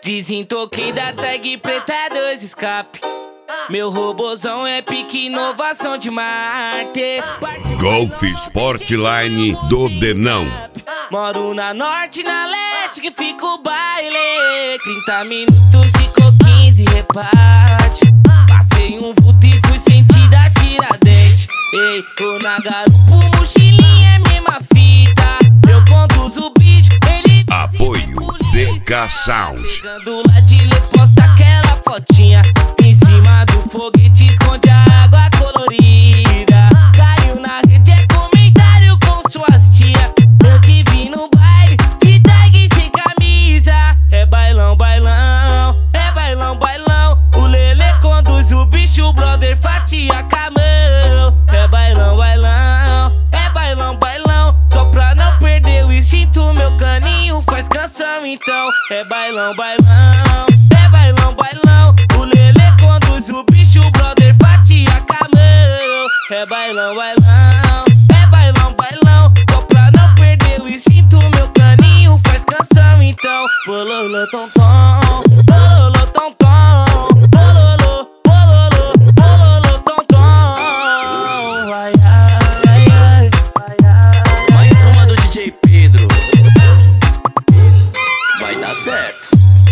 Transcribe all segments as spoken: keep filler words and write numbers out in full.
Desentoquei da tag preta, dois escape. Meu robozão é pique inovação de Marte. Golf Sportline do Denão. Moro na norte, na leste que fica o baile. Trinta minutos ficou quinze, reparte. Passei um vulto e fui sentir a Tiradentes. Ei, tô na garupa, mochilinha é mesma fita. Eu conduzo o bicho, ele Apoio D K Sound. Chegando lá de lê, posta aquela fotinha. Em cima do foguete esconde a água colorida. Caiu na rede, é comentário com suas tia. Eu te vi no baile, de tag sem camisa. É bailão, bailão, é bailão, bailão. O Lelê conduz o bicho, o brother fatia com a mão. É bailão, bailão, é bailão, bailão. Só pra não perder o instinto, meu caninho faz canção então. É bailão, bailão, é bailão, bailão. O Lelê conduz o bicho, o brother fatia com a mão. É bailão, bailão, é bailão, bailão. Só pra não perder o instinto, meu caninho faz canção então. Bololô, tom, tom, bololô, tom, tom. Bololô, bololô, bololô, tom, tom. Ai, ai, ai, ai, ai. Mais uma do D J Pedro. Vai dar certo.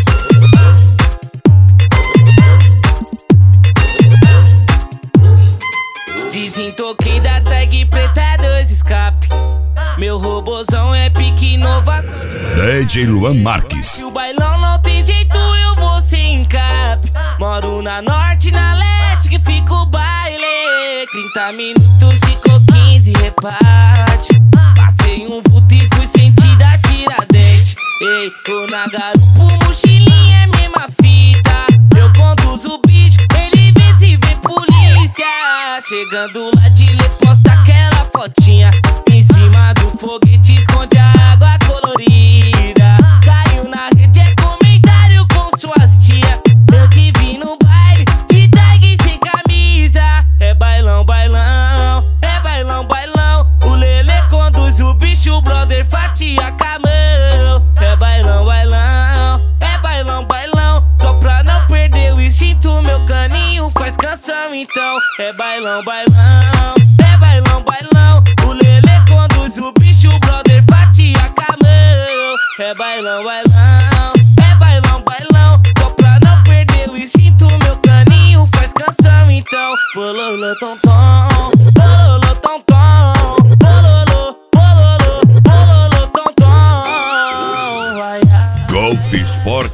Desentoquei da tag preta, dois escape. Meu robozão é pique inovação de D J Luan Marques. Se o bailão não tem jeito, eu vou sem cap. Moro na norte, na leste que fica o baile. Trinta minutos ficou quinze, reparte. Passei um vulto e fui sentir a Tiradentes. Ei, tô na garupa, mochilinha é mesma fita. Eu conduzo o bicho, ele vê se vê polícia. Chegando lá de lê, posta aquela fotinha. Em cima do foguete esconde a água colorida. Caiu na rede, é comentário com suas tia. Eu te vi no baile, de tag sem camisa. É bailão, bailão, é bailão, bailão. O Lelê conduz o bicho, o brother fatia com a mão. É bailão, bailão, é bailão, bailão. Só pra não perder o instinto, meu caninho faz canção então. É bailão, bailão, é bailão, bailão. O Lelê conduz o bicho, o brother fatia com a mão. É bailão, bailão, é bailão, bailão. Só pra não perder o instinto, meu caninho faz canção então. Bololô, tom, tom, bololô, tom, tom. Bololô, bololô, bololô, tom, tom. Ai, ai. Golf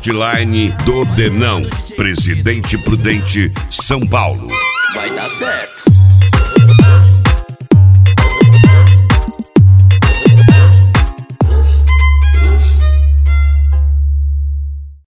Sportline do Denão. Presidente Prudente, São Paulo. Vai dar certo.